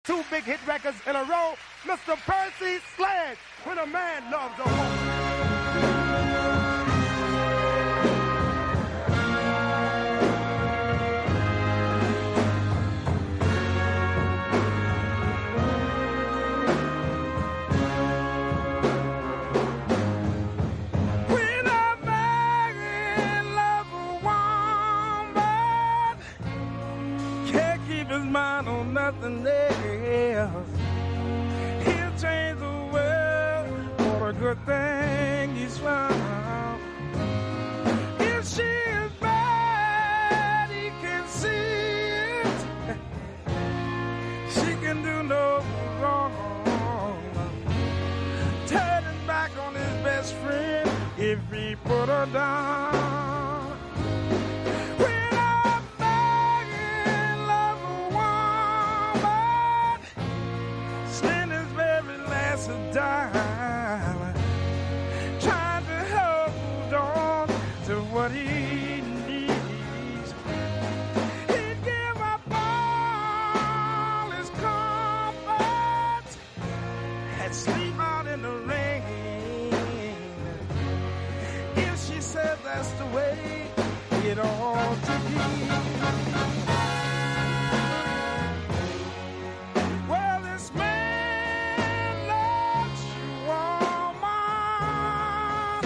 Two big hit records in a row. Mr. Percy Sledge, When a Man Loves a Woman. When a man loves a woman, can't keep his mind on nothing else. He'll change the world for a good thing he's found. If she is bad, he can see it. She can do no wrong. Turning back on his best friend if he put her down. When a man loves a woman, spend his very last dime trying to hold on to what he needs. He'd give up all his comforts and sleep out in the rain if she said that's the way it ought to be. Well, this man loves you, woman.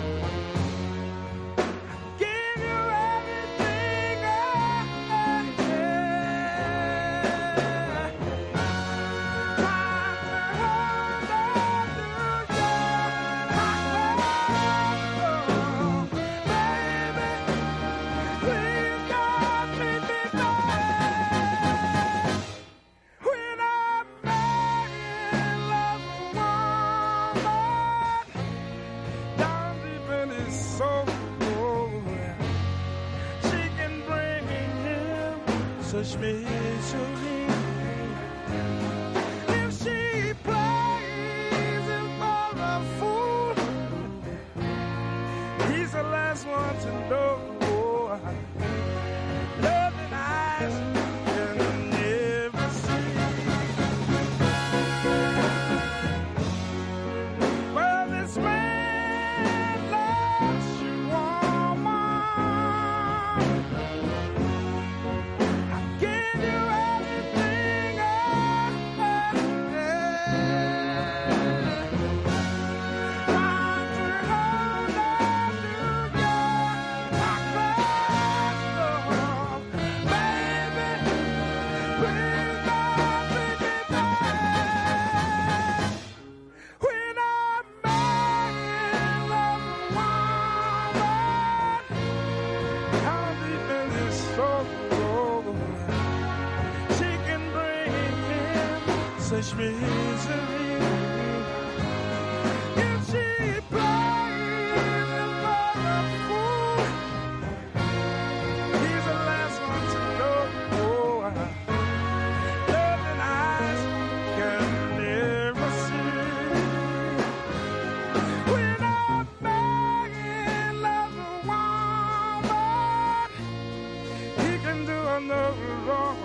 Give you everything I have. Trying to hold on to your baby. Please, God, make me mine. When a man loves a woman, down deep in his soul, she can bring him such misery. If she plays him for a fool, he's the last one to know. Loving eyes can never see. Well, this man loves you, woman. I give you everything I have. Trying to hold on to your love, baby. Please, God, make me mine. When a man loves a woman, how deep in his soul, she can bring him such misery. If she plays him for a fool, he's the last one to know. Loving eyes can never see. When a man loves a woman, he can do her no wrong.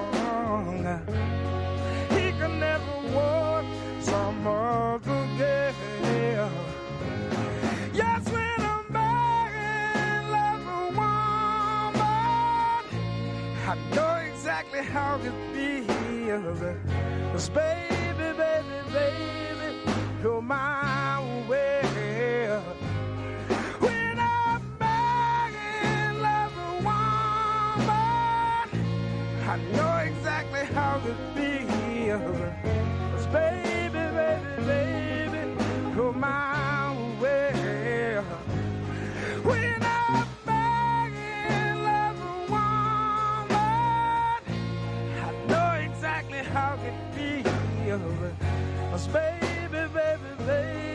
He can never want some other girl. Yes, when a man loves a woman, I know exactly how it feels. 'Cause baby, baby, baby, you're my will. When a man loves a woman, I know exactly how it feels. 'Cause baby, baby, baby, you're my will. When a man loves a woman, I know exactly how it feels. 'Cause baby, baby, baby,